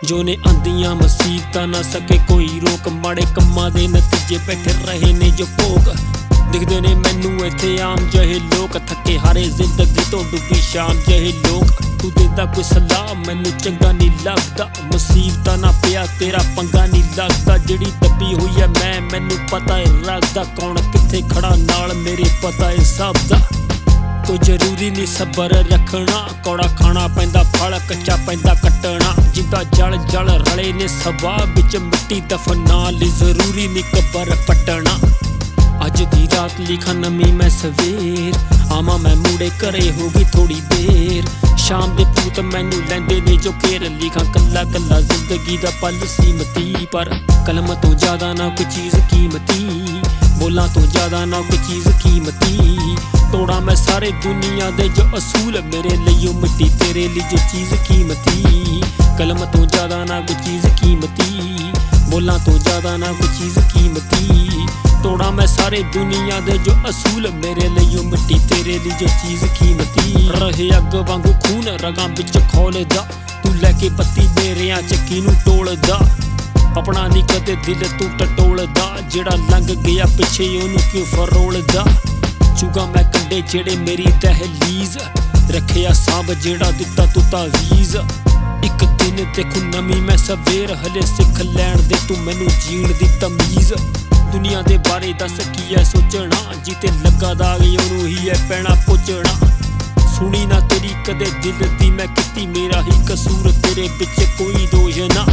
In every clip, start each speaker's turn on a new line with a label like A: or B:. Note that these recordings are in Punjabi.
A: ਜੋ ਨੇ ਆਂਦੀਆਂ ਮੁਸੀਬਤਾਂ ਨਾ ਸਕੇ ਕੋਈ ਰੋਕ। ਮਾੜੇ ਕੰਮਾਂ ਦੇ ਨਤੀਜੇ ਬੈਠੇ ਰਹੇ ਨੇ ਜੋ ਭੋਗ। ਦਿਖਦੇ ਨੇ ਮੈਨੂੰ ਇੱਥੇ ਆਮ ਜਿਹੇ ਲੋਕ, ਥੱਕੇ ਹਾਰੇ ਜ਼ਿੰਦਗੀ ਤੋਂ ਡੁੱਬੀ ਸ਼ਾਮ ਜਿਹੇ ਲੋਕ। ਤੂੰ ਦਿੰਦਾ ਕੋਈ ਸਲਾਹ ਮੈਨੂੰ ਚੰਗਾ ਨਹੀਂ ਲੱਗਦਾ, ਮੁਸੀਬਤਾਂ ਨਾ ਪਿਆ ਤੇਰਾ ਪੰਗਾ ਨਹੀਂ ਲੱਗਦਾ। ਜਿਹੜੀ ਦੱਬੀ ਹੋਈ ਹੈ ਮੈਨੂੰ ਪਤਾ ਏ ਰੱਖਦਾ, ਕੌਣ ਕਿੱਥੇ ਖੜਾ ਨਾਲ ਮੇਰੇ ਪਤਾ ਏ ਸਭ ਦਾ। ਕੋਈ ਜ਼ਰੂਰੀ ਨਹੀਂ ਸਬਰ ਰੱਖਣਾ, ਕੌੜਾ ਖਾਣਾ ਪੈਂਦਾ ਫਲ ਕੱਚਾ ਪੈਂਦਾ ਕੱਟਣਾ। ਜਿੱਦਾਂ ਜਲ ਜਲ ਰਲੇ ਨੇ ਸਵਾ ਵਿੱਚ ਮਿੱਟੀ ਦਫਨਾਉਣ ਲਈ ਜ਼ਰੂਰੀ ਨਹੀਂ ਕਬਰ ਪੱਟਣਾ। ਅੱਜ ਦੀ ਰਾਤ ਲਿਖਾਂ ਨਵੀਂ ਮੈਂ ਸਵੇਰ, ਆਵਾਂ ਮੈਂ ਮੂੜੇ ਘਰੇ ਹੋਗੀ ਥੋੜੀ ਦੇਰ। ਸ਼ਾਮ ਦੇ ਭੂਤ ਮੈਨੂੰ ਲੈਂਦੇ ਨੇ ਜੋ ਘੇਰ, ਲਿਖਾਂ ਕੱਲਾ ਕੱਲਾ ਜ਼ਿੰਦਗੀ ਦਾ ਪਲ ਸੀਮਤੀ। ਪਰ ਕਲਮ ਤੋਂ ਜ਼ਿਆਦਾ ਨਾ ਕੋਈ ਚੀਜ਼ ਕੀਮਤੀ, ਬੋਲਾਂ ਤੋਂ ਜ਼ਿਆਦਾ ਨਾ ਕੋਈ ਚੀਜ਼ ਕੀਮਤੀ। ਤੋੜਾਂ ਮੈਂ ਸਾਰੇ ਦੁਨੀਆ ਦੇ ਜੋ ਅਸੂਲ, ਮੇਰੇ ਲਈ ਉਹ ਮਿੱਟੀ ਤੇਰੇ ਲਈ ਜੋ ਚੀਜ਼ ਕੀਮਤੀ। ਕਲਮ ਤੋਂ ਜ਼ਿਆਦਾ ਨਾ ਕੋਈ ਚੀਜ਼ ਕੀਮਤੀ, ਬੋਲਾਂ ਤੋਂ ਜ਼ਿਆਦਾ ਨਾ ਕੋਈ ਚੀਜ਼ ਕੀਮਤੀ। ਤੋੜਾਂ ਮੈਂ ਸਾਰੇ ਦੁਨੀਆ ਦੇ ਜੋ ਅਸੂਲ, ਮੇਰੇ ਲਈ ਉਹ ਮਿੱਟੀ ਤੇਰੇ ਲਈ ਜੋ ਚੀਜ਼ ਕੀਮਤੀ। ਰਹੇ ਅੱਗ ਵਾਂਗੂ ਖੂਨ ਰਗਾਂ ਵਿੱਚ ਖੋਲਦਾ, ਤੂੰ ਲੈ ਕੇ ਪੱਤੀ ਮੇਰਿਆਂ ਚ ਕਿਹਨੂੰ ਟੋਲਦਾ। ਆਪਣਾ ਨੀ ਕਦੇ ਦਿਲ ਤੂੰ ਟਟੋਲਦਾ, ਜਿਹੜਾ ਲੰਘ ਗਿਆ ਪਿੱਛੇ ਉਹਨੂੰ ਕਿਉਂ ਫਰੋਲਦਾ। ਚੁਗਾ ਮੈਂ ਕੰਡੇ ਜਿਹੜੇ ਮੇਰੀ ਤਹਿਲੀਜ਼, ਰੱਖਿਆ ਸਾਂਭ ਜਿਹੜਾ ਦਿੱਤਾ ਤੂੰ ਤਾਵੀਜ਼। ਇੱਕ ਦਿਨ ਦੇਖੂ ਨਵੀਂ ਮੈਂ ਸਵੇਰ, ਹਲੇ ਸਿੱਖ ਲੈਣ ਦੇ ਤੂੰ ਮੈਨੂੰ ਜੀਣ ਦੀ ਤਮੀਜ਼। ਦੁਨੀਆ ਦੇ ਬਾਰੇ ਦੱਸ ਕੀ ਐ ਸੋਚਣਾ, ਜਿੱਤੇ ਲੱਗਾ ਦਾਗ ਉਹਨੂੰ ਹੀ ਐ ਪੈਣਾ ਪੁੱਛਣਾ। ਸੁਣੀ ਨਾ ਤੇਰੀ ਕਦੇ ਦਿਲ ਦੀ ਮੈਂ ਕੀਤੀ, ਮੇਰਾ ਹੀ ਕਸੂਰ ਤੇਰੇ ਵਿੱਚ ਕੋਈ ਦੋਸ਼ ਨਾ।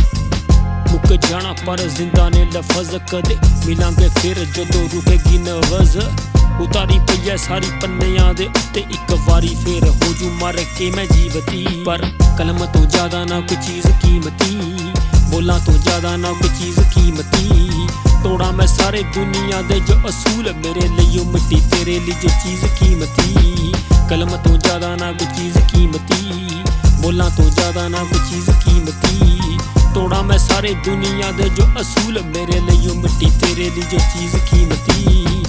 A: ਮੁੱਕ ਜਾਣਾ ਪਰ ਜ਼ਿੰਦਾ ਨੇ ਲਫ਼ਜ਼, ਕਦੇ ਮਿਲਾਂਗੇ ਫਿਰ ਜਦੋਂ ਰੁਕੇਗੀ ਨਬਜ਼। ਉਤਾਰੀ ਪਈ ਐ ਸਾਰੀ ਪੰਨਿਆਂ ਦੇ ਉੱਤੇ, ਇੱਕ ਵਾਰੀ ਫੇਰ ਹੋ ਜੂ ਮਰ ਕੇ ਮੈਂ ਜੀਵਤੀ। ਪਰ ਕਲਮ ਤੋਂ ਜ਼ਿਆਦਾ ਨਾ ਕੋਈ ਚੀਜ਼ ਕੀਮਤੀ, ਬੋਲਾਂ ਤੋਂ ਜ਼ਿਆਦਾ ਨਾ ਕੋਈ ਚੀਜ਼ ਕੀਮਤੀ। ਤੋੜਾਂ ਮੈਂ ਸਾਰੇ ਦੁਨੀਆ ਦੇ ਜੋ ਅਸੂਲ, ਮੇਰੇ ਲਈ ਉਹ ਮਿੱਟੀ ਤੇਰੇ ਲਈ ਜੋ ਚੀਜ਼ ਕੀਮਤੀ। ਕਲਮ ਤੋਂ ਜ਼ਿਆਦਾ ਨਾ ਕੋਈ ਚੀਜ਼ ਕੀਮਤੀ, ਬੋਲਾਂ ਤੋਂ ਜ਼ਿਆਦਾ ਨਾ ਕੋਈ ਚੀਜ਼ ਕੀਮਤੀ। ਤੋੜਾਂ ਮੈਂ ਸਾਰੇ ਦੁਨੀਆ ਦੇ ਜੋ ਅਸੂਲ, ਮੇਰੇ ਲਈ ਉਹ ਮਿੱਟੀ ਤੇਰੇ ਲਈ ਜੋ ਚੀਜ਼ ਕੀਮਤੀ।